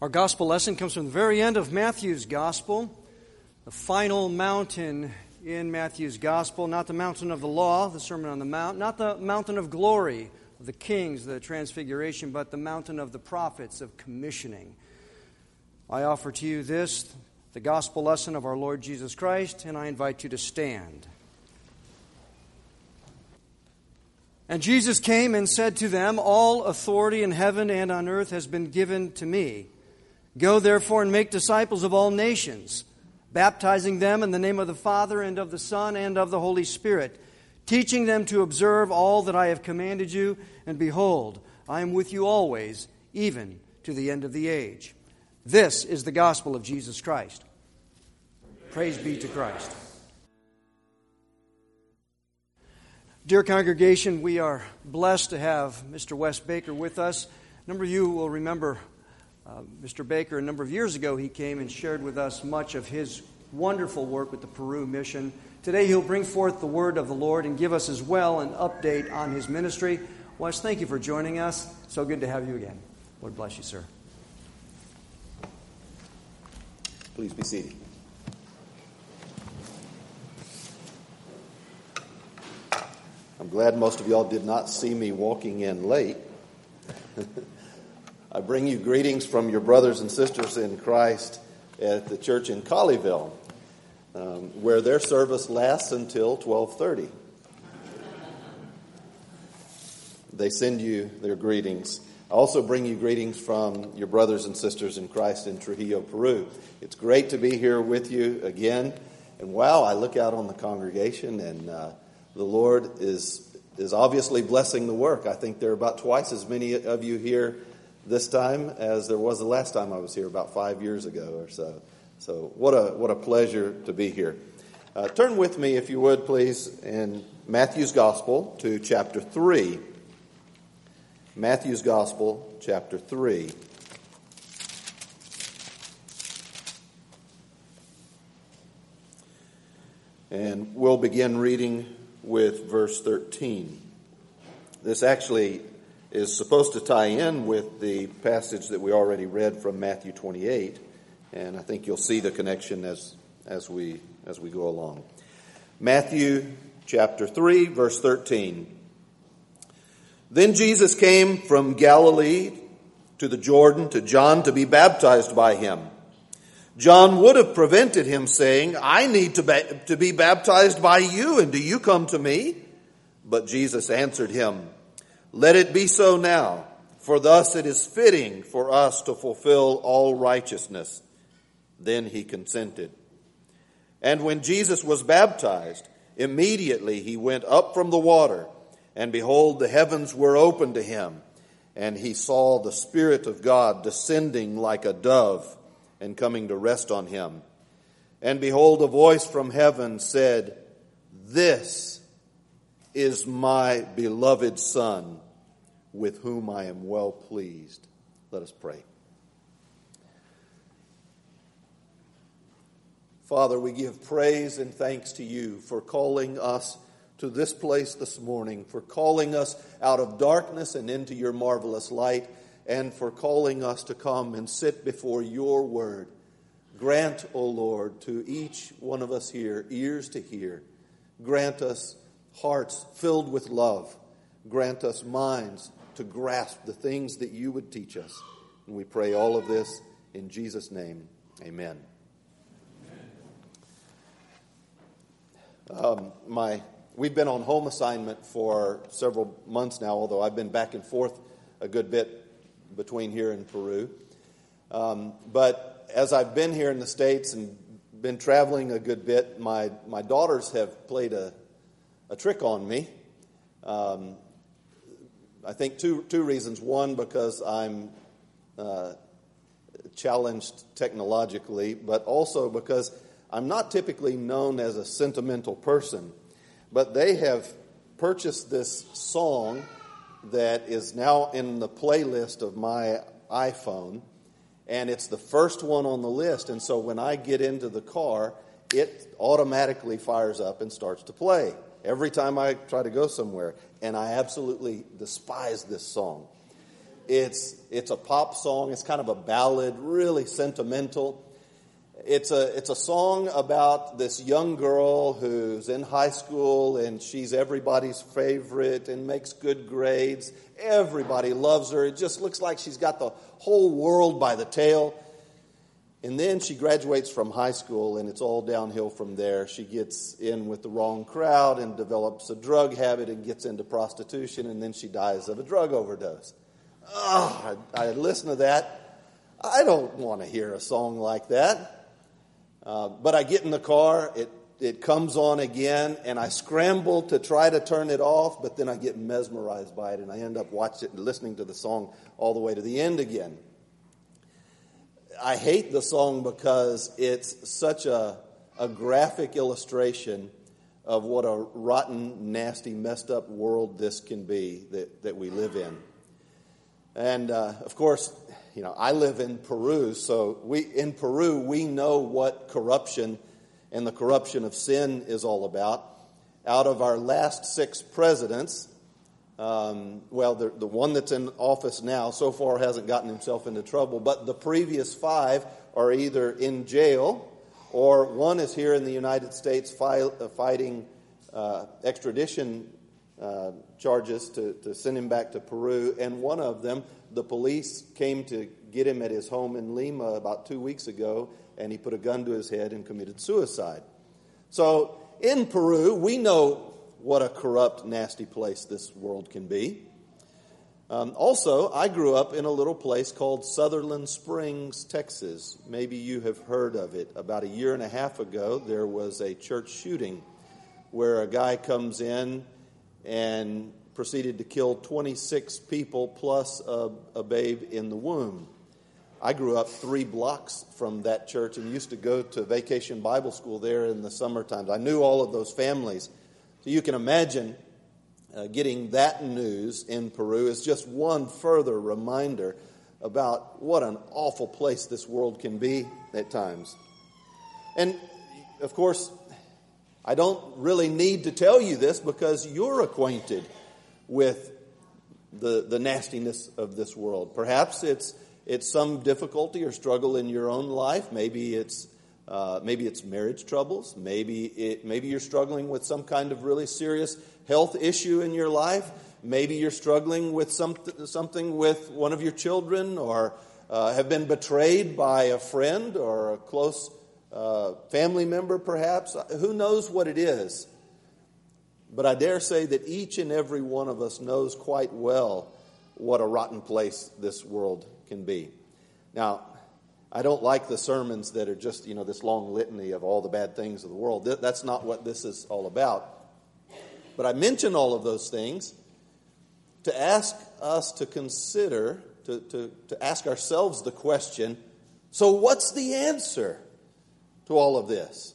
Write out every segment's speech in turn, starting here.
Our gospel lesson comes from the very end of Matthew's gospel, the final mountain in Matthew's gospel, not the mountain of the law, the Sermon on the Mount, not the mountain of glory of the kings, the transfiguration, but the mountain of the prophets, of commissioning. I offer to you this, the gospel lesson of our Lord Jesus Christ, and I invite you to stand. And Jesus came and said to them, "All authority in heaven and on earth has been given to me. Go therefore and make disciples of all nations, baptizing them in the name of the Father and of the Son and of the Holy Spirit, teaching them to observe all that I have commanded you. And behold, I am with you always, even to the end of the age." This is the gospel of Jesus Christ. Praise be to Christ. Dear congregation, we are blessed to have Mr. Wes Baker with us. A number of you will remember Mr. Baker. A number of years ago, he came and shared with us much of his wonderful work with the Peru mission. Today, he'll bring forth the word of the Lord and give us as well an update on his ministry. Wes, thank you for joining us. So good to have you again. Lord bless you, sir. Please be seated. I'm glad most of y'all did not see me walking in late. I bring you greetings from your brothers and sisters in Christ at the church in Colleyville, where their service lasts until 12:30. They send you their greetings. I also bring you greetings from your brothers and sisters in Christ in Trujillo, Peru. It's great to be here with you again. And wow, I look out on the congregation and the Lord is obviously blessing the work. I think there are about twice as many of you here this time as there was the last time I was here, about 5 years ago or so. So what a pleasure to be here. Turn with me, if you would, please, in Matthew's Gospel to chapter 3. Matthew's Gospel, chapter 3. And we'll begin reading with verse 13. This actually is supposed to tie in with the passage that we already read from Matthew 28, and I think you'll see the connection as we go along. Matthew chapter 3, verse 13. Then Jesus came from Galilee to the Jordan to John to be baptized by him. John would have prevented him, saying, "I need to be baptized by you, and do you come to me?" But Jesus answered him, "Let it be so now, for thus it is fitting for us to fulfill all righteousness." Then he consented. And when Jesus was baptized, immediately he went up from the water, and behold, the heavens were opened to him, and he saw the Spirit of God descending like a dove and coming to rest on him. And behold, a voice from heaven said, "This is my beloved Son, with whom I am well pleased." Let us pray. Father, we give praise and thanks to you for calling us to this place this morning, for calling us out of darkness and into your marvelous light, and for calling us to come and sit before your word. Grant, O Lord, to each one of us here ears to hear. Grant us hearts filled with love. Grant us minds to grasp the things that you would teach us. And we pray all of this in Jesus' name. Amen. We've been on home assignment for several months now, although I've been back and forth a good bit between here and Peru. But as I've been here in the States and been traveling a good bit, my daughters have played a trick on me. I think two reasons. One, because I'm challenged technologically, but also because I'm not typically known as a sentimental person. But they have purchased this song that is now in the playlist of my iPhone, and it's the first one on the list. And so when I get into the car, it automatically fires up and starts to play every time I try to go somewhere. And I absolutely despise this song. It's a pop song. It's kind of a ballad, really sentimental. It's a song about this young girl who's in high school and she's everybody's favorite and makes good grades. Everybody loves her. It just looks like she's got the whole world by the tail. And then she graduates from high school and it's all downhill from there. She gets in with the wrong crowd and develops a drug habit and gets into prostitution, and then she dies of a drug overdose. I listen to that. I don't want to hear a song like that. But I get in the car, it comes on again, and I scramble to try to turn it off, but then I get mesmerized by it, and I end up listening to the song all the way to the end again. I hate the song because it's such a graphic illustration of what a rotten, nasty, messed up world this can be that we live in. And, of course, I live in Peru, so in Peru we know what corruption and the corruption of sin is all about. Out of our last 6 presidents, the one that's in office now so far hasn't gotten himself into trouble, but the previous 5 are either in jail or one is here in the United States fighting extradition charges to send him back to Peru, and one of them, the police came to get him at his home in Lima about 2 weeks ago, and he put a gun to his head and committed suicide. So in Peru, we know what a corrupt, nasty place this world can be. Also, I grew up in a little place called Sutherland Springs, Texas. Maybe you have heard of it. About a year and a half ago, there was a church shooting where a guy comes in and proceeded to kill 26 people plus a babe in the womb. I grew up 3 blocks from that church and used to go to vacation Bible school there in the summer times. I knew all of those families. So you can imagine getting that news in Peru is just one further reminder about what an awful place this world can be at times. And, of course, I don't really need to tell you this because you're acquainted with the nastiness of this world. Perhaps it's some difficulty or struggle in your own life. Maybe it's marriage troubles. Maybe you're struggling with some kind of really serious health issue in your life. Maybe you're struggling with something with one of your children, or have been betrayed by a friend or a close family member, perhaps. Who knows what it is? But I dare say that each and every one of us knows quite well what a rotten place this world can be. Now, I don't like the sermons that are just, this long litany of all the bad things of the world. That's not what this is all about. But I mention all of those things to ask us to consider, to ask ourselves the question, so what's the answer to all of this?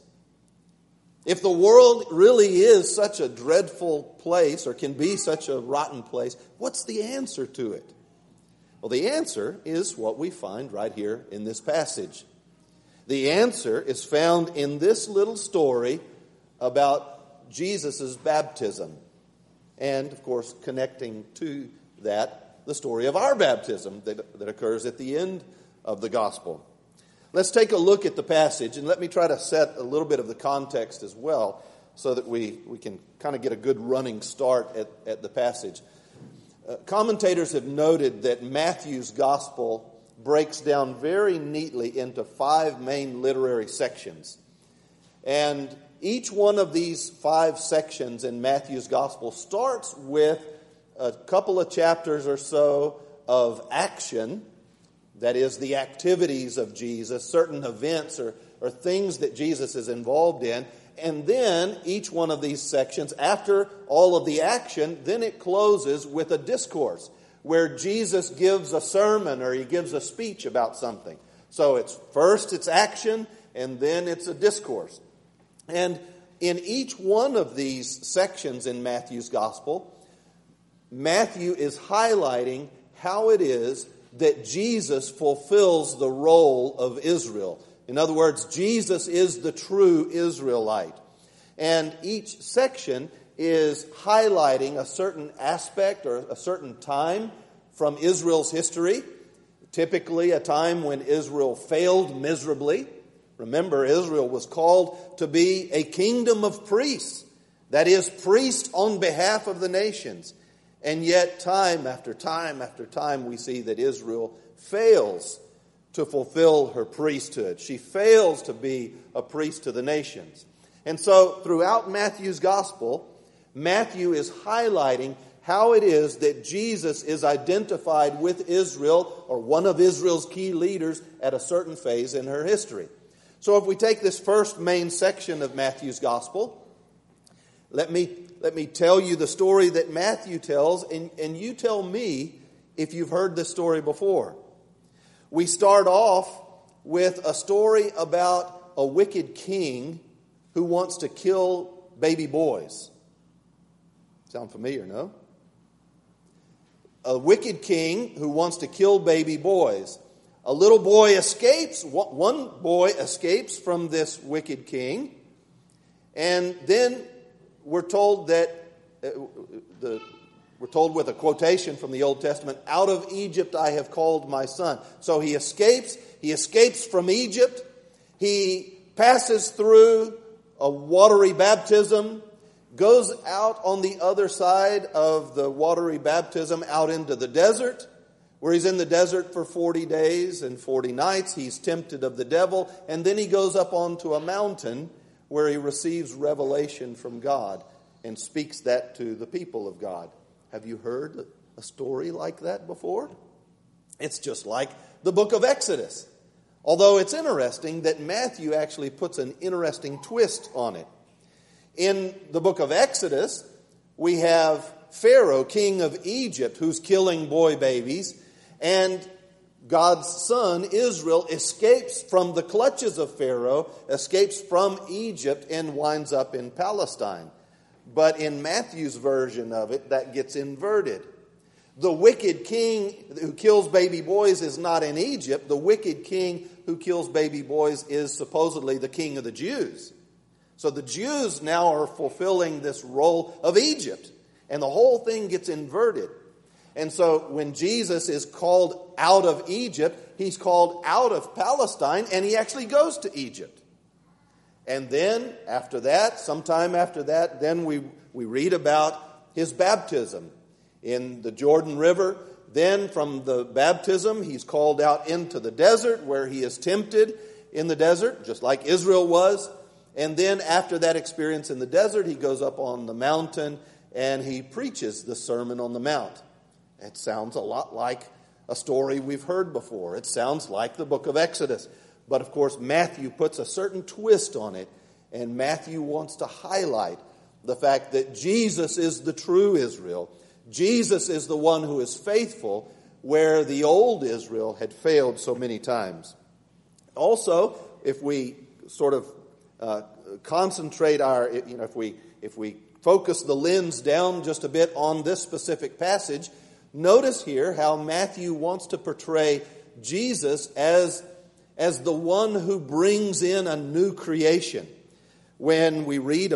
If the world really is such a dreadful place, or can be such a rotten place, what's the answer to it? Well, the answer is what we find right here in this passage. The answer is found in this little story about Jesus' baptism. And, of course, connecting to that, the story of our baptism that occurs at the end of the gospel. Let's take a look at the passage, and let me try to set a little bit of the context as well so that we can kind of get a good running start at the passage. Commentators have noted that Matthew's gospel breaks down very neatly into 5 main literary sections. And each one of these 5 sections in Matthew's gospel starts with a couple of chapters or so of action. That is, the activities of Jesus, certain events or things that Jesus is involved in. And then each one of these sections, after all of the action, then it closes with a discourse where Jesus gives a sermon or he gives a speech about something. So first it's action, and then it's a discourse. And in each one of these sections in Matthew's gospel, Matthew is highlighting how it is that Jesus fulfills the role of Israel. In other words, Jesus is the true Israelite. And each section is highlighting a certain aspect or a certain time from Israel's history, typically a time when Israel failed miserably. Remember, Israel was called to be a kingdom of priests, that is, priests on behalf of the nations. And yet, time after time after time, we see that Israel fails to fulfill her priesthood. She fails to be a priest to the nations. And so, throughout Matthew's gospel, Matthew is highlighting how it is that Jesus is identified with Israel, or one of Israel's key leaders, at a certain phase in her history. So if we take this first main section of Matthew's gospel, let me tell you the story that Matthew tells, and you tell me if you've heard this story before. We start off with a story about a wicked king who wants to kill baby boys. Sound familiar, no? A wicked king who wants to kill baby boys. A little boy escapes. One boy escapes from this wicked king. And then we're told that, we're told with a quotation from the Old Testament, "Out of Egypt I have called my son." So he escapes. He escapes from Egypt. He passes through a watery baptism, goes out on the other side of the watery baptism out into the desert, where he's in the desert for 40 days and 40 nights. He's tempted of the devil, and then he goes up onto a mountain where he receives revelation from God and speaks that to the people of God. Have you heard a story like that before? It's just like the book of Exodus. Although it's interesting that Matthew actually puts an interesting twist on it. In the book of Exodus, we have Pharaoh, king of Egypt, who's killing boy babies, and God's son, Israel, escapes from the clutches of Pharaoh, escapes from Egypt, and winds up in Palestine. But in Matthew's version of it, that gets inverted. The wicked king who kills baby boys is not in Egypt. The wicked king who kills baby boys is supposedly the king of the Jews. So the Jews now are fulfilling this role of Egypt. And the whole thing gets inverted. And so when Jesus is called out of Egypt, he's called out of Palestine, and he actually goes to Egypt. And then after that, sometime after that, then we read about his baptism in the Jordan River. Then from the baptism, he's called out into the desert where he is tempted in the desert, just like Israel was. And then after that experience in the desert, he goes up on the mountain and he preaches the Sermon on the Mount. It sounds a lot like a story we've heard before. It sounds like the book of Exodus. But of course, Matthew puts a certain twist on it. And Matthew wants to highlight the fact that Jesus is the true Israel. Jesus is the one who is faithful, where the old Israel had failed so many times. Also, if we sort of concentrate our, if we focus the lens down just a bit on this specific passage, notice here how Matthew wants to portray Jesus as the one who brings in a new creation. When we read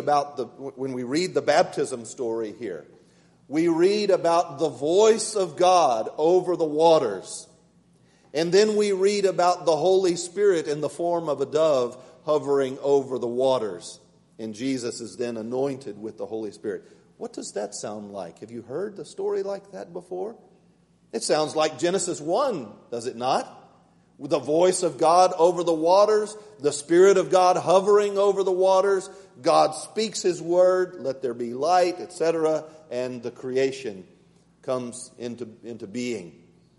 the baptism story here, we read about the voice of God over the waters. And then we read about the Holy Spirit in the form of a dove hovering over the waters. And Jesus is then anointed with the Holy Spirit. What does that sound like? Have you heard the story like that before? It sounds like Genesis 1, does it not? With the voice of God over the waters, the Spirit of God hovering over the waters, God speaks His word, let there be light, etc., and the creation comes into being.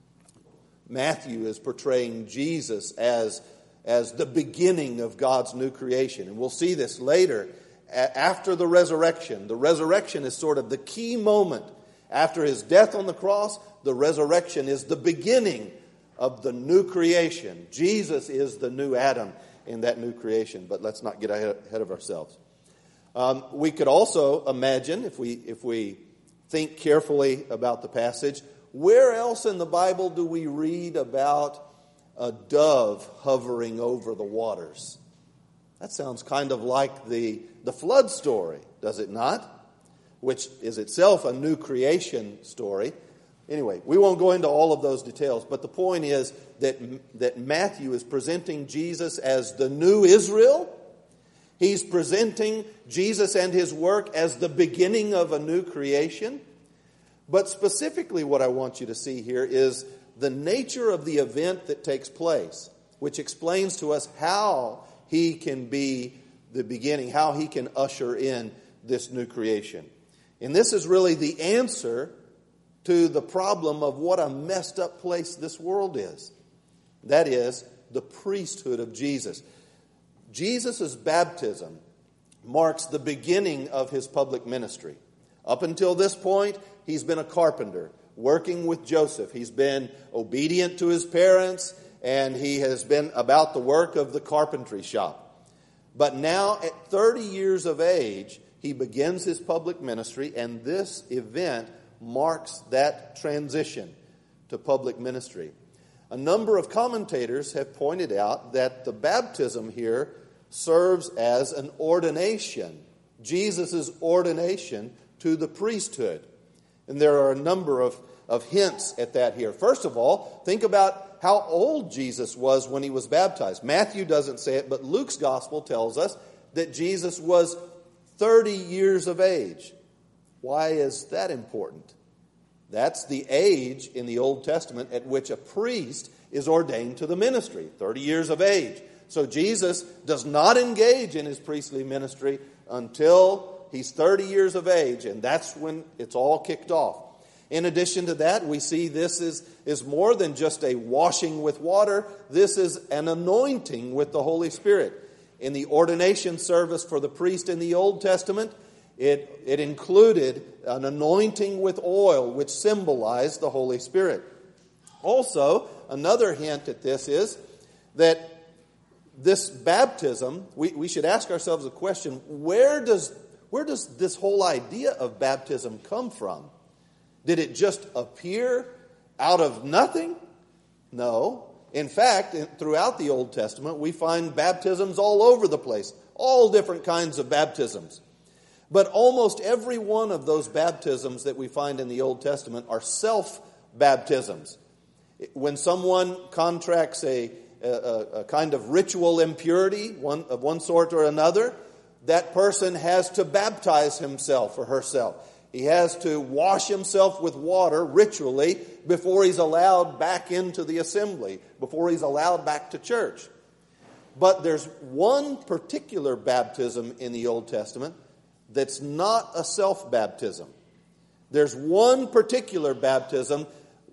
Matthew is portraying Jesus as the beginning of God's new creation. And we'll see this later after the resurrection. The resurrection is sort of the key moment. After His death on the cross, the resurrection is the beginning of the new creation. Jesus is the new Adam in that new creation. But let's not get ahead of ourselves. We could also imagine, if we think carefully about the passage, where else in the Bible do we read about a dove hovering over the waters? That sounds kind of like the flood story, does it not? Which is itself a new creation story. Anyway, we won't go into all of those details, but the point is that Matthew is presenting Jesus as the new Israel. He's presenting Jesus and his work as the beginning of a new creation. But specifically what I want you to see here is the nature of the event that takes place, which explains to us how he can be the beginning, how he can usher in this new creation. And this is really the answer to the problem of what a messed up place this world is. That is, the priesthood of Jesus. Jesus' baptism marks the beginning of his public ministry. Up until this point, he's been a carpenter, working with Joseph. He's been obedient to his parents, and he has been about the work of the carpentry shop. But now, at 30 years of age, he begins his public ministry, and this event marks that transition to public ministry. A number of commentators have pointed out that the baptism here serves as an ordination, Jesus' ordination to the priesthood. And there are a number of hints at that here. First of all, think about how old Jesus was when he was baptized. Matthew doesn't say it, but Luke's gospel tells us that Jesus was 30 years of age. Why is that important? That's the age in the Old Testament at which a priest is ordained to the ministry, 30 years of age. So Jesus does not engage in his priestly ministry until he's 30 years of age, and that's when it's all kicked off. In addition to that, we see this is more than just a washing with water. This is an anointing with the Holy Spirit. In the ordination service for the priest in the Old Testament, it included an anointing with oil, which symbolized the Holy Spirit. Also, another hint at this is that this baptism, we should ask ourselves a question: where does this whole idea of baptism come from? Did it just appear out of nothing? No. In fact, throughout the Old Testament, we find baptisms all over the place, all different kinds of baptisms. But almost every one of those baptisms that we find in the Old Testament are self-baptisms. When someone contracts a kind of ritual impurity, of one sort or another, that person has to baptize himself or herself. He has to wash himself with water ritually before he's allowed back into the assembly, before he's allowed back to church. But there's one particular baptism in the Old Testament that's not a self-baptism. There's one particular baptism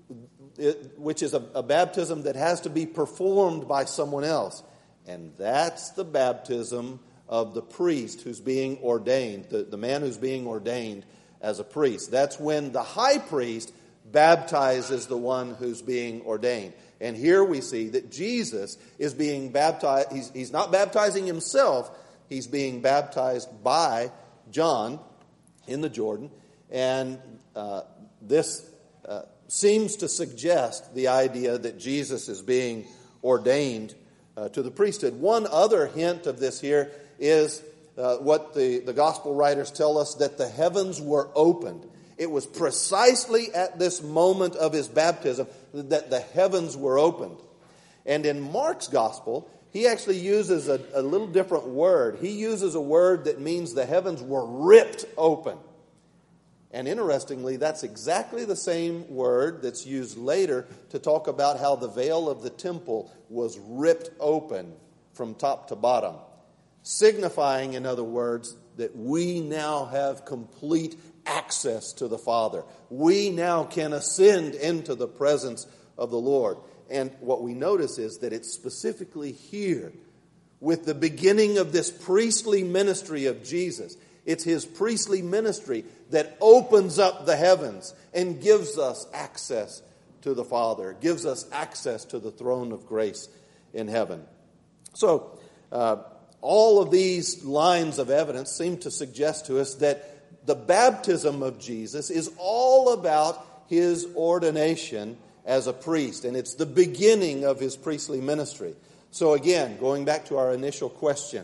which is a baptism that has to be performed by someone else. And that's the baptism of the priest who's being ordained, the man who's being ordained as a priest. That's when the high priest baptizes the one who's being ordained. And here we see that Jesus is being baptized. He's not baptizing himself. He's being baptized by John in the Jordan. And this seems to suggest the idea that Jesus is being ordained to the priesthood. One other hint of this here is what the gospel writers tell us, that the heavens were opened. It was precisely at this moment of his baptism that the heavens were opened. And in Mark's gospel, he actually uses a little different word. He uses a word that means the heavens were ripped open. And interestingly, that's exactly the same word that's used later to talk about how the veil of the temple was ripped open from top to bottom, signifying, in other words, that we now have complete access to the Father. We now can ascend into the presence of the Lord. And what we notice is that it's specifically here, with the beginning of this priestly ministry of Jesus. It's his priestly ministry that opens up the heavens and gives us access to the Father, gives us access to the throne of grace in heaven. So, all of these lines of evidence seem to suggest to us that the baptism of Jesus is all about his ordination as a priest, and it's the beginning of his priestly ministry. So again, going back to our initial question,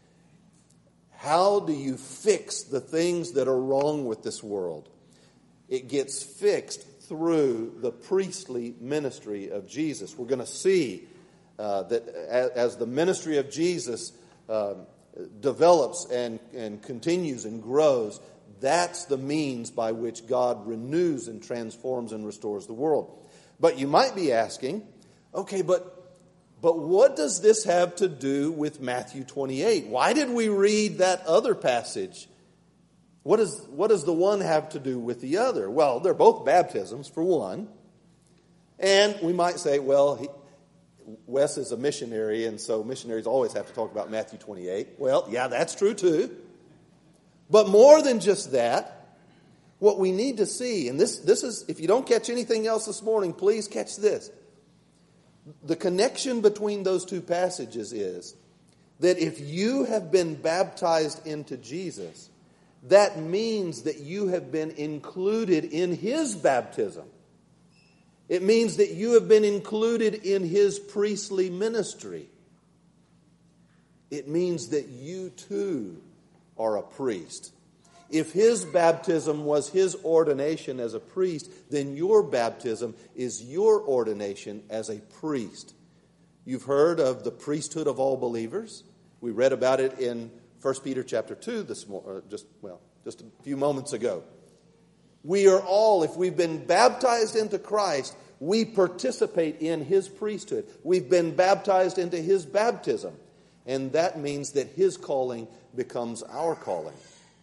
how do you fix the things that are wrong with this world? It gets fixed through the priestly ministry of Jesus. We're going to see that as the ministry of Jesus develops and continues and grows, that's the means by which God renews and transforms and restores the world. But you might be asking, okay, but what does this have to do with Matthew 28? Why did we read that other passage? What does the one have to do with the other? Well, they're both baptisms, for one. And we might say, well, Wes is a missionary, and so missionaries always have to talk about Matthew 28. Well, yeah, that's true too. But more than just that, what we need to see, and this is, if you don't catch anything else this morning, please catch this. The connection between those two passages is that if you have been baptized into Jesus, that means that you have been included in His baptism. It means that you have been included in His priestly ministry. It means that you too are a priest. If His baptism was His ordination as a priest, then your baptism is your ordination as a priest. You've heard of the priesthood of all believers. We read about it in 1 Peter chapter 2 just a few moments ago. We are all, if we've been baptized into Christ, we participate in His priesthood. We've been baptized into His baptism. And that means that His calling becomes our calling.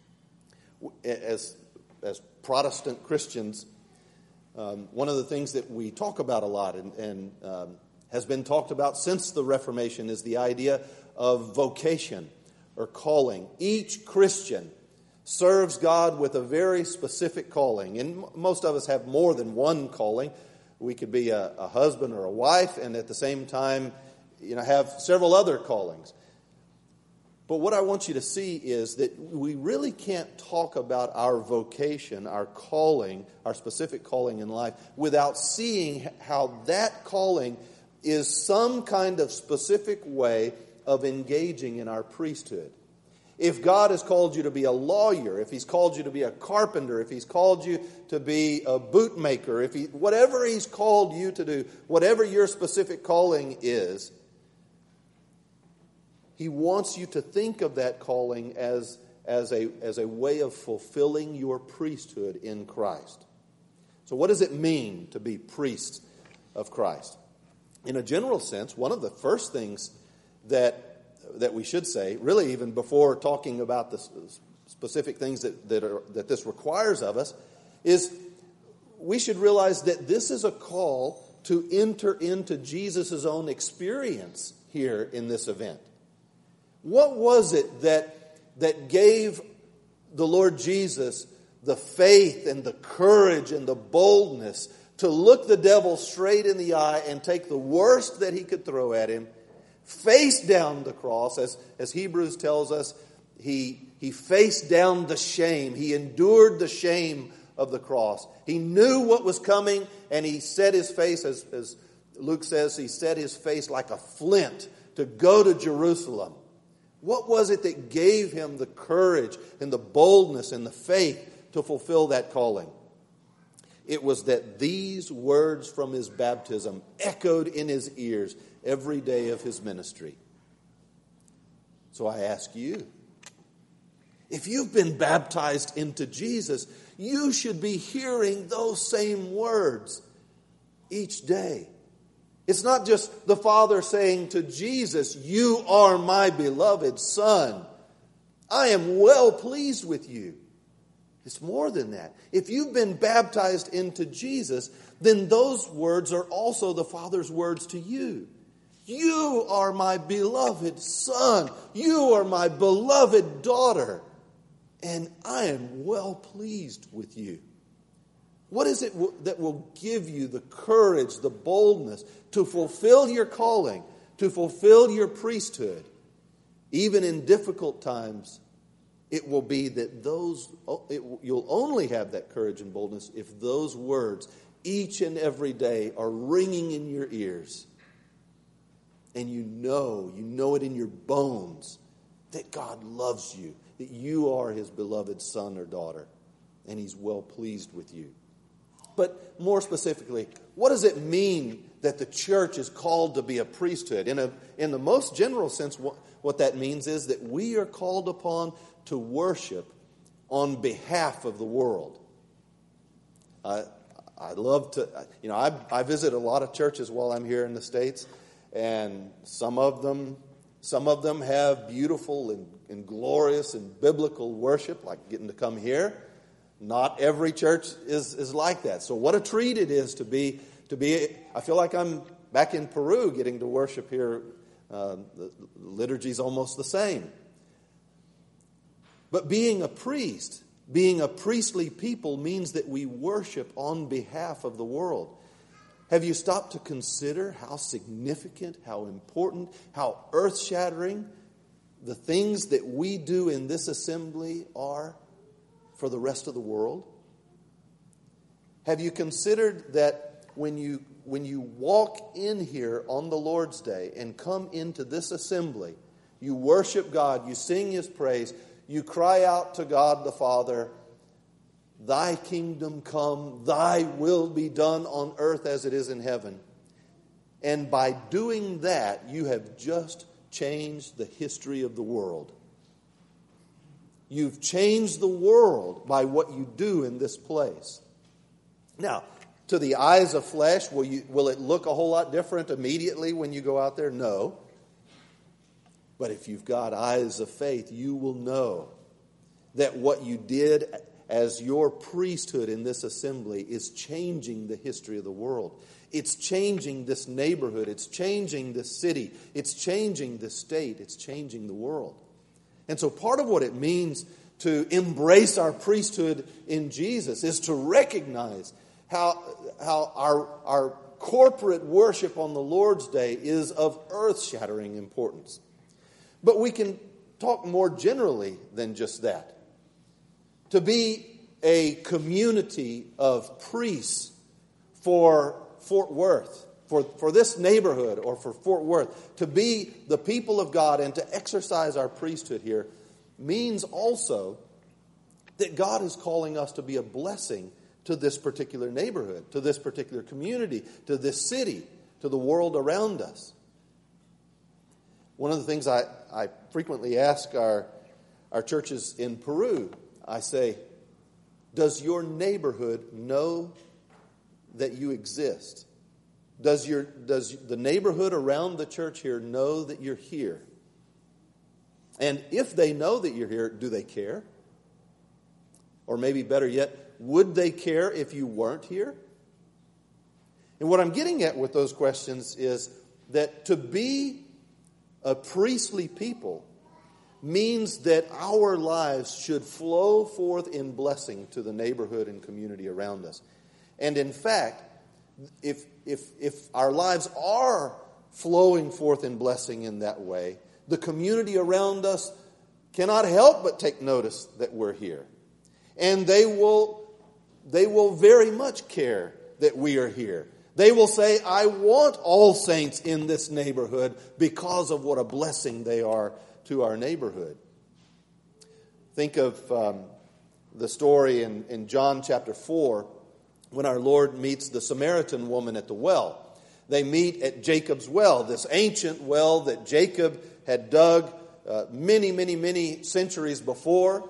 As Protestant Christians, one of the things that we talk about a lot and has been talked about since the Reformation is the idea of vocation or calling. Each Christian serves God with a very specific calling. And most of us have more than one calling. We could be a husband or a wife and at the same time, have several other callings. But what I want you to see is that we really can't talk about our vocation, our calling, our specific calling in life, without seeing how that calling is some kind of specific way of engaging in our priesthood. If God has called you to be a lawyer, if He's called you to be a carpenter, if He's called you to be a bootmaker, whatever He's called you to do, whatever your specific calling is, He wants you to think of that calling as a way of fulfilling your priesthood in Christ. So what does it mean to be priests of Christ? In a general sense, one of the first things that we should say, really even before talking about the specific things that this requires of us, is we should realize that this is a call to enter into Jesus' own experience here in this event. What was it that gave the Lord Jesus the faith and the courage and the boldness to look the devil straight in the eye and take the worst that he could throw at him, face down the cross, as Hebrews tells us, he faced down the shame. He endured the shame of the cross. He knew what was coming, and he set his face, as Luke says, he set his face like a flint to go to Jerusalem. What was it that gave him the courage and the boldness and the faith to fulfill that calling? It was that these words from his baptism echoed in his ears every day of his ministry. So I ask you, if you've been baptized into Jesus, you should be hearing those same words each day. It's not just the Father saying to Jesus, "You are my beloved Son. I am well pleased with you." It's more than that. If you've been baptized into Jesus, then those words are also the Father's words to you. You are my beloved Son. You are my beloved daughter. And I am well pleased with you. What is it that will give you the courage, the boldness to fulfill your calling, to fulfill your priesthood? Even in difficult times, it will be that you'll only have that courage and boldness if those words each and every day are ringing in your ears. And you know it in your bones that God loves you, that you are His beloved son or daughter, and He's well pleased with you. But more specifically, what does it mean that the church is called to be a priesthood? In the most general sense, what that means is that we are called upon to worship on behalf of the world. I love to, I visit a lot of churches while I'm here in the States, and some of them have beautiful and glorious and biblical worship, like getting to come here. Not every church is like that. So what a treat it is to be. I feel like I'm back in Peru getting to worship here. The liturgy's almost the same. But being a priest, being a priestly people, means that we worship on behalf of the world. Have you stopped to consider how significant, how important, how earth-shattering the things that we do in this assembly are for the rest of the world? Have you considered that when you walk in here on the Lord's Day and come into this assembly, you worship God, you sing His praise, you cry out to God the Father, "Thy kingdom come, Thy will be done on earth as it is in heaven." And by doing that, you have just changed the history of the world. You've changed the world by what you do in this place. Now, to the eyes of flesh, will it look a whole lot different immediately when you go out there? No. But if you've got eyes of faith, you will know that what you did as your priesthood in this assembly is changing the history of the world. It's changing this neighborhood. It's changing this city. It's changing this state. It's changing the world. And so part of what it means to embrace our priesthood in Jesus is to recognize how our corporate worship on the Lord's Day is of earth-shattering importance. But we can talk more generally than just that. To be a community of priests for Fort Worth, for this neighborhood or for Fort Worth, to be the people of God and to exercise our priesthood here means also that God is calling us to be a blessing to this particular neighborhood, to this particular community, to this city, to the world around us. One of the things I frequently ask our churches in Peru, I say, does your neighborhood know that you exist? Does the neighborhood around the church here know that you're here? And if they know that you're here, do they care? Or maybe better yet, would they care if you weren't here? And what I'm getting at with those questions is that to be a priestly people means that our lives should flow forth in blessing to the neighborhood and community around us. And in fact, if our lives are flowing forth in blessing in that way, the community around us cannot help but take notice that we're here. And they will very much care that we are here. They will say, "I want all saints in this neighborhood," because of what a blessing they are to our neighborhood. Think of the story in John chapter 4 when our Lord meets the Samaritan woman at the well. They meet at Jacob's well, this ancient well that Jacob had dug many centuries before.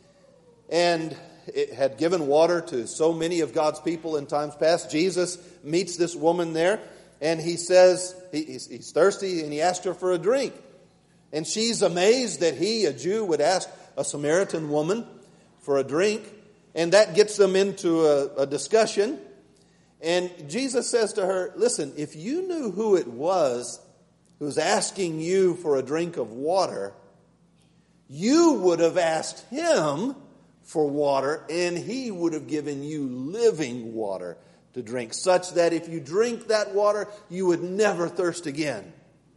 And it had given water to so many of God's people in times past. Jesus meets this woman there, and he says he's thirsty, and he asked her for a drink. And she's amazed that he, a Jew, would ask a Samaritan woman for a drink. And that gets them into a discussion. And Jesus says to her, "Listen, if you knew who it was who's asking you for a drink of water, you would have asked him for water, and he would have given you living water to drink, such that if you drink that water, you would never thirst again."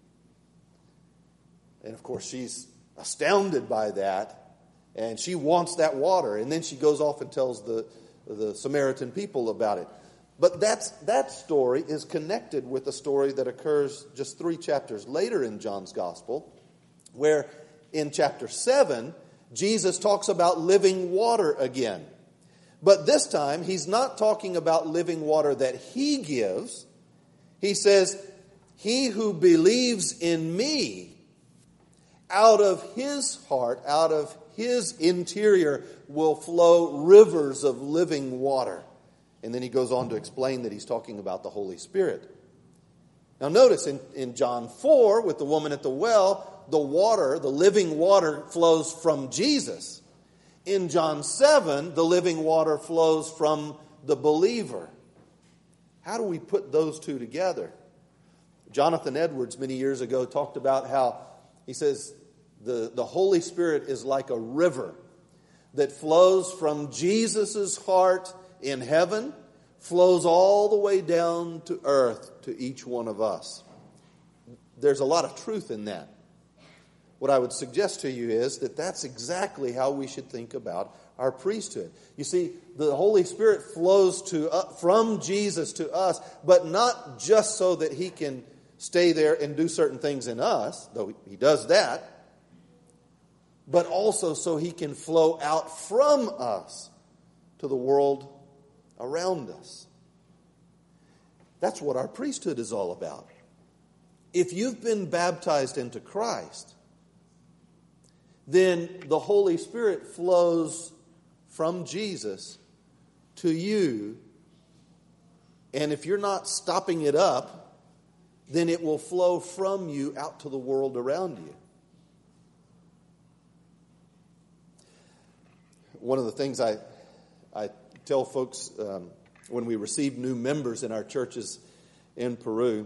And of course, she's astounded by that, and she wants that water. And then she goes off and tells the Samaritan people about it. But that story is connected with a story that occurs just 3 chapters later in John's Gospel, where in chapter 7, Jesus talks about living water again. But this time, he's not talking about living water that he gives. He says, he who believes in me, out of his heart, out of his interior, will flow rivers of living water. And then he goes on to explain that he's talking about the Holy Spirit. Now notice in John 4, with the woman at the well, the water, the living water, flows from Jesus. In John 7, the living water flows from the believer. How do we put those two together? Jonathan Edwards, many years ago, talked about how, he says, the Holy Spirit is like a river that flows from Jesus' heart in heaven, flows all the way down to earth to each one of us. There's a lot of truth in that. What I would suggest to you is that that's exactly how we should think about our priesthood. You see, the Holy Spirit flows from Jesus to us, but not just so that he can stay there and do certain things in us, though he does that, but also so he can flow out from us to the world around us. That's what our priesthood is all about. If you've been baptized into Christ, then the Holy Spirit flows from Jesus to you. And if you're not stopping it up, then it will flow from you out to the world around you. One of the things I tell folks when we receive new members in our churches in Peru,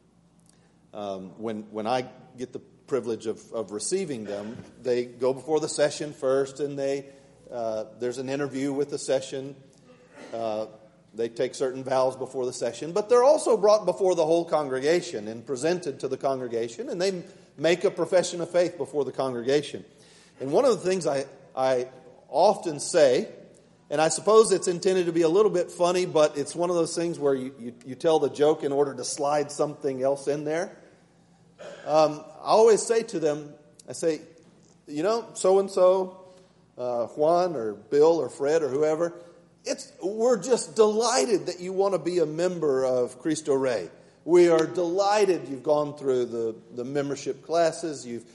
when I get the privilege of receiving them, they go before the session first, and there's an interview with the session. They take certain vows before the session, but they're also brought before the whole congregation and presented to the congregation, and they make a profession of faith before the congregation. And one of the things I often say, and I suppose it's intended to be a little bit funny, but it's one of those things where you tell the joke in order to slide something else in there. I always say to them, I say, you know, so-and-so, Juan or Bill or Fred or whoever, we're just delighted that you want to be a member of Cristo Rey. We are delighted you've gone through the membership classes. You've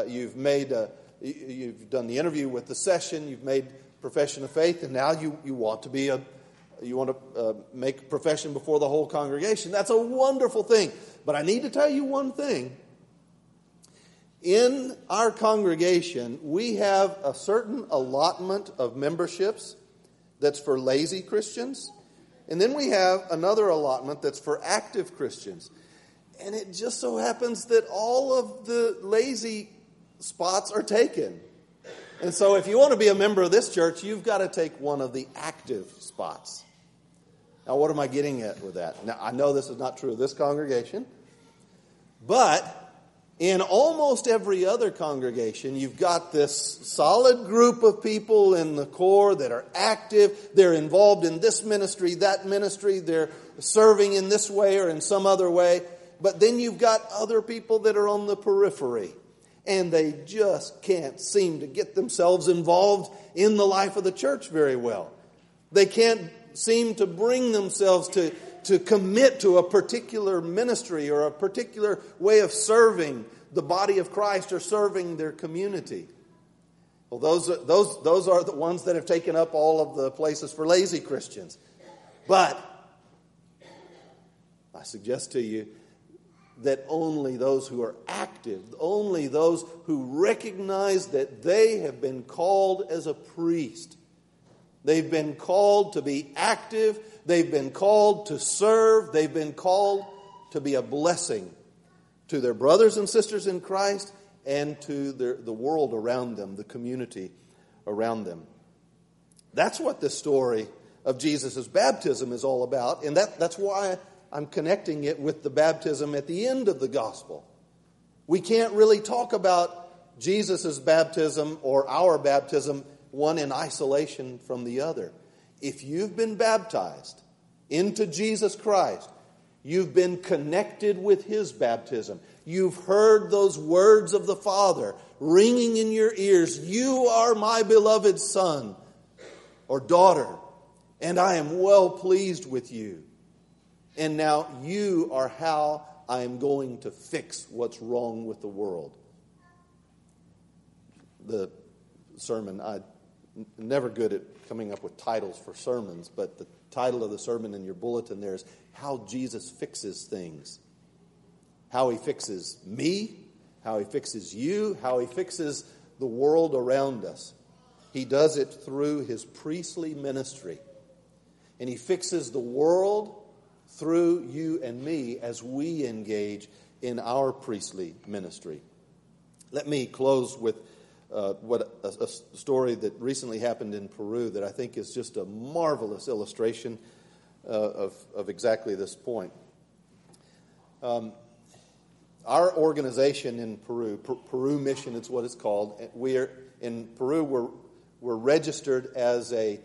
done the interview with the session. You've made profession of faith, and now you want to make a profession before the whole congregation. That's a wonderful thing. But I need to tell you one thing. In our congregation, we have a certain allotment of memberships that's for lazy Christians. And then we have another allotment that's for active Christians. And it just so happens that all of the lazy spots are taken. And so if you want to be a member of this church, you've got to take one of the active spots. Now, what am I getting at with that? Now, I know this is not true of this congregation, but in almost every other congregation, you've got this solid group of people in the core that are active. They're involved in this ministry, that ministry. They're serving in this way or in some other way. But then you've got other people that are on the periphery, and they just can't seem to get themselves involved in the life of the church very well. They can't seem to bring themselves to commit to a particular ministry or a particular way of serving the body of Christ or serving their community. Well, those are the ones that have taken up all of the places for lazy Christians. But I suggest to you that only those who are active, only those who recognize that they have been called as a priest, they've been called to be active, they've been called to serve, they've been called to be a blessing to their brothers and sisters in Christ and to the world around them, the community around them. That's what this story of Jesus' baptism is all about, and that's why I'm connecting it with the baptism at the end of the gospel. We can't really talk about Jesus' baptism or our baptism, one in isolation from the other. If you've been baptized into Jesus Christ, you've been connected with His baptism. You've heard those words of the Father ringing in your ears. You are my beloved Son or daughter. and I am well pleased with you. And now you are how I am going to fix what's wrong with the world. The sermon, I'm never good at coming up with titles for sermons, but the title of the sermon in your bulletin there is How Jesus Fixes Things. How He fixes me, how He fixes you, how He fixes the world around us. He does it through His priestly ministry. And He fixes the world through you and me as we engage in our priestly ministry. Let me close with a story that recently happened in Peru that I think is just a marvelous illustration of exactly this point. Our organization in Peru, Peru Mission, it's what it's called. In Peru, we're registered as an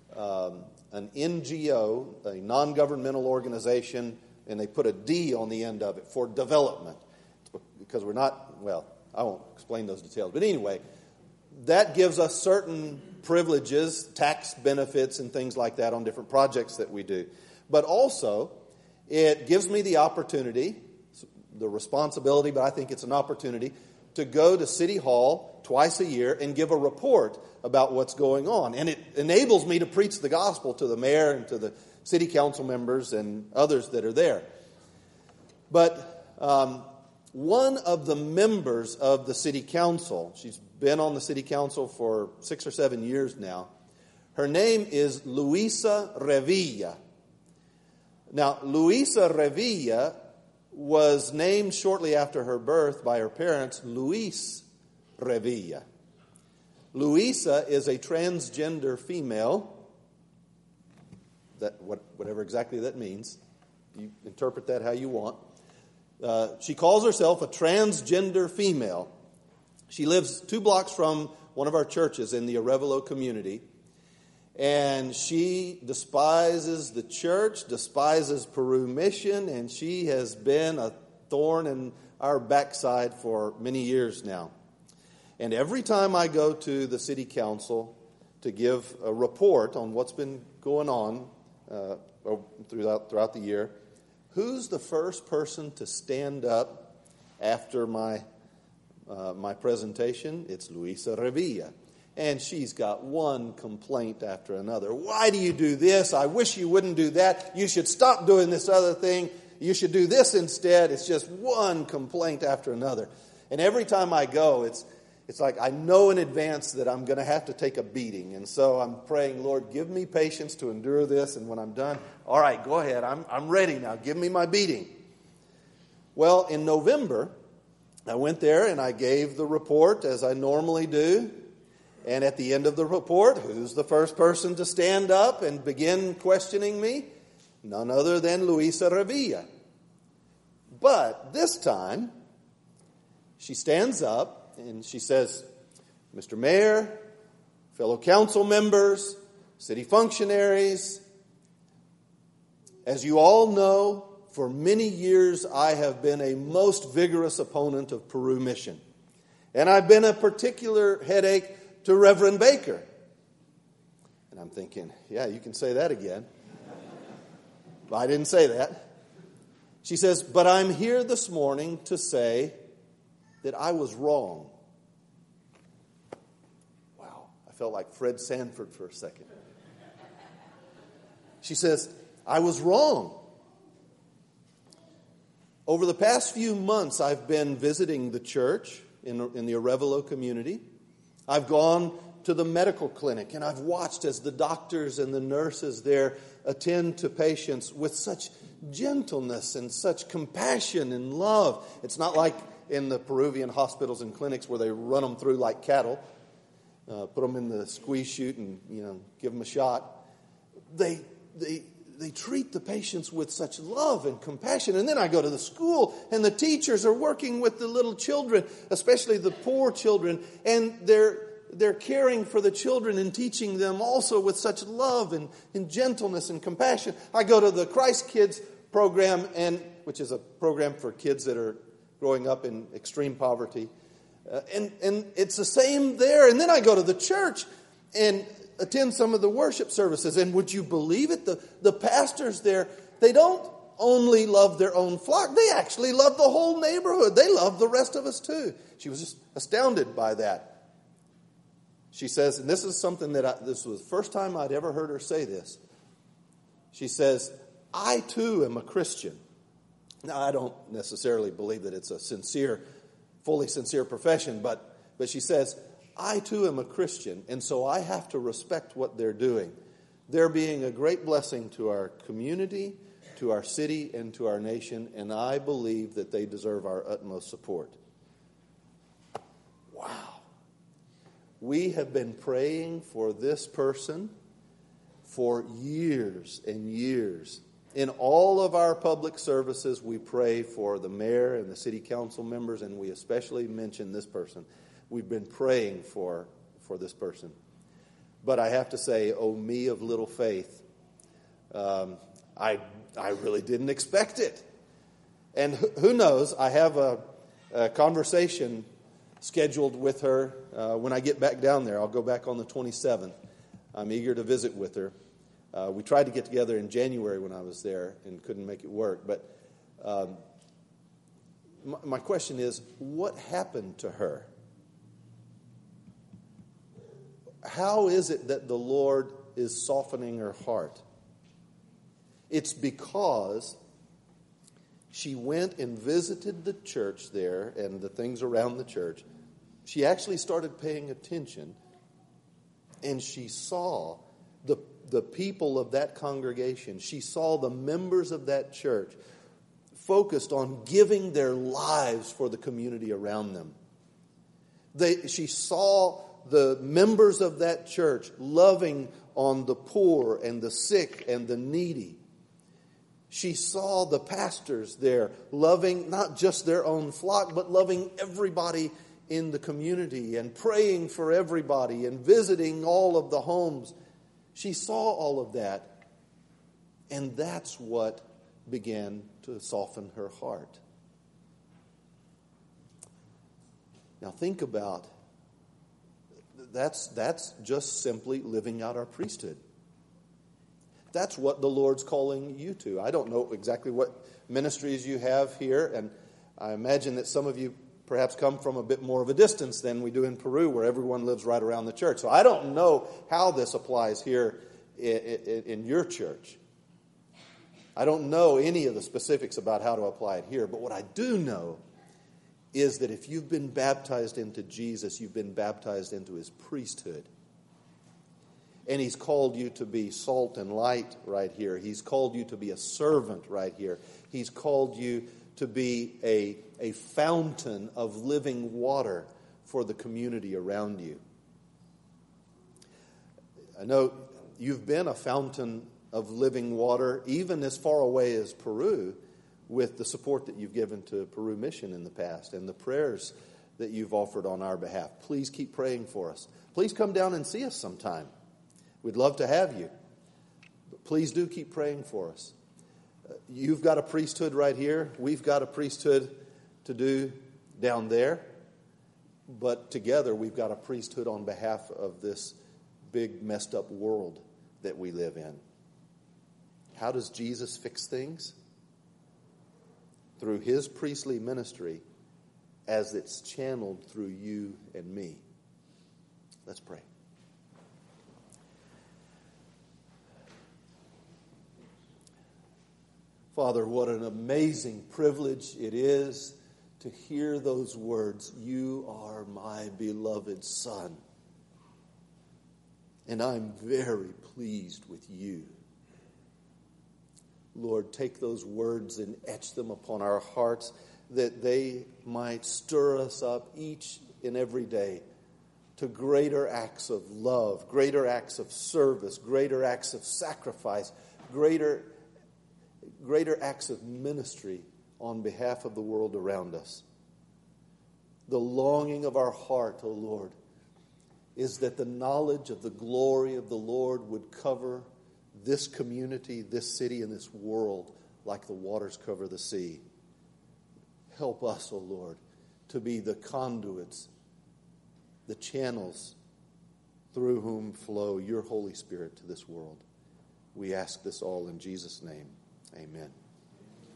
NGO, a non-governmental organization, and they put a D on the end of it for development. Because we're not, well, I won't explain those details. But anyway, that gives us certain privileges, tax benefits, and things like that on different projects that we do. But also, it gives me the opportunity, the responsibility, but I think it's an opportunity, to go to City Hall twice a year and give a report about what's going on. And it enables me to preach the gospel to the mayor and to the city council members and others that are there. But one of the members of the city council, she's been on the city council for 6 or 7 years now, her name is Luisa Revilla. Now, Luisa Revilla was named shortly after her birth by her parents, Luis Revilla. Luisa is a transgender female, whatever exactly that means. You interpret that how you want. She calls herself a transgender female. She lives 2 blocks from one of our churches in the Arevalo community. And she despises the church, despises Peru Mission, and she has been a thorn in our backside for many years now. And every time I go to the city council to give a report on what's been going on throughout the year, who's the first person to stand up after my presentation? It's Luisa Revilla. And she's got one complaint after another. Why do you do this? I wish you wouldn't do that. You should stop doing this other thing. You should do this instead. It's just one complaint after another. And every time I go, it's like I know in advance that I'm going to have to take a beating. And so I'm praying, Lord, give me patience to endure this. And when I'm done, all right, go ahead. I'm ready now. Give me my beating. Well, in November, I went there and I gave the report as I normally do. And at the end of the report, who's the first person to stand up and begin questioning me? None other than Luisa Revilla. But this time, she stands up and she says, Mr. Mayor, fellow council members, city functionaries, as you all know, for many years I have been a most vigorous opponent of Peru Mission. And I've been a particular headache to Reverend Baker. And I'm thinking, yeah, you can say that again. But I didn't say that. She says, but I'm here this morning to say that I was wrong. Wow, I felt like Fred Sanford for a second. She says, I was wrong. Over the past few months, I've been visiting the church in the Arevalo community. I've gone to the medical clinic and I've watched as the doctors and the nurses there attend to patients with such gentleness and such compassion and love. It's not like in the Peruvian hospitals and clinics where they run them through like cattle, put them in the squeeze chute and give them a shot. They treat the patients with such love and compassion. And then I go to the school and the teachers are working with the little children, especially the poor children, and they're caring for the children and teaching them also with such love and gentleness and compassion. I go to the Christ Kids program, which is a program for kids that are growing up in extreme poverty. And it's the same there. And then I go to the church, and attend some of the worship services. And would you believe it? The pastors there, they don't only love their own flock. They actually love the whole neighborhood. They love the rest of us too. She was just astounded by that. She says, and this is something that this was the first time I'd ever heard her say this. She says, I too am a Christian. Now, I don't necessarily believe that it's a fully sincere profession, but she says, I too am a Christian, and so I have to respect what they're doing. They're being a great blessing to our community, to our city, and to our nation, and I believe that they deserve our utmost support. Wow. We have been praying for this person for years and years. In all of our public services, we pray for the mayor and the city council members, and we especially mention this person. We've been praying for this person. But I have to say, oh, me of little faith, I really didn't expect it. And who knows, I have a conversation scheduled with her when I get back down there. I'll go back on the 27th. I'm eager to visit with her. We tried to get together in January when I was there and couldn't make it work. But my question is, what happened to her? How is it that the Lord is softening her heart? It's because she went and visited the church there and the things around the church. She actually started paying attention, and she saw the people of that congregation. She saw the members of that church focused on giving their lives for the community around them. She saw the members of that church loving on the poor and the sick and the needy. She saw the pastors there loving not just their own flock, but loving everybody in the community and praying for everybody and visiting all of the homes. She saw all of that, and that's what began to soften her heart. Now think about, that's just simply living out our priesthood. That's what the Lord's calling you to. I don't know exactly what ministries you have here, and I imagine that some of you perhaps come from a bit more of a distance than we do in Peru, where everyone lives right around the church. So I don't know how this applies here in your church. I don't know any of the specifics about how to apply it here, but what I do know is that if you've been baptized into Jesus, you've been baptized into His priesthood. And He's called you to be salt and light right here. He's called you to be a servant right here. He's called you to be a fountain of living water for the community around you. I know you've been a fountain of living water even as far away as Peru, with the support that you've given to Peru Mission in the past and the prayers that you've offered on our behalf. Please keep praying for us. Please come down and see us sometime. We'd love to have you. But please do keep praying for us. You've got a priesthood right here. We've got a priesthood to do down there. But together we've got a priesthood on behalf of this big messed up world that we live in. How does Jesus fix things? Through His priestly ministry as it's channeled through you and me. Let's pray. Father, what an amazing privilege it is to hear those words, "You are my beloved Son, and I'm very pleased with you." Lord, take those words and etch them upon our hearts, that they might stir us up each and every day to greater acts of love, greater acts of service, greater acts of sacrifice, greater acts of ministry on behalf of the world around us. The longing of our heart, O Lord, is that the knowledge of the glory of the Lord would cover this community, this city, and this world like the waters cover the sea. Help us, O Lord, to be the conduits, the channels through whom flow your Holy Spirit to this world. We ask this all in Jesus' name. Amen.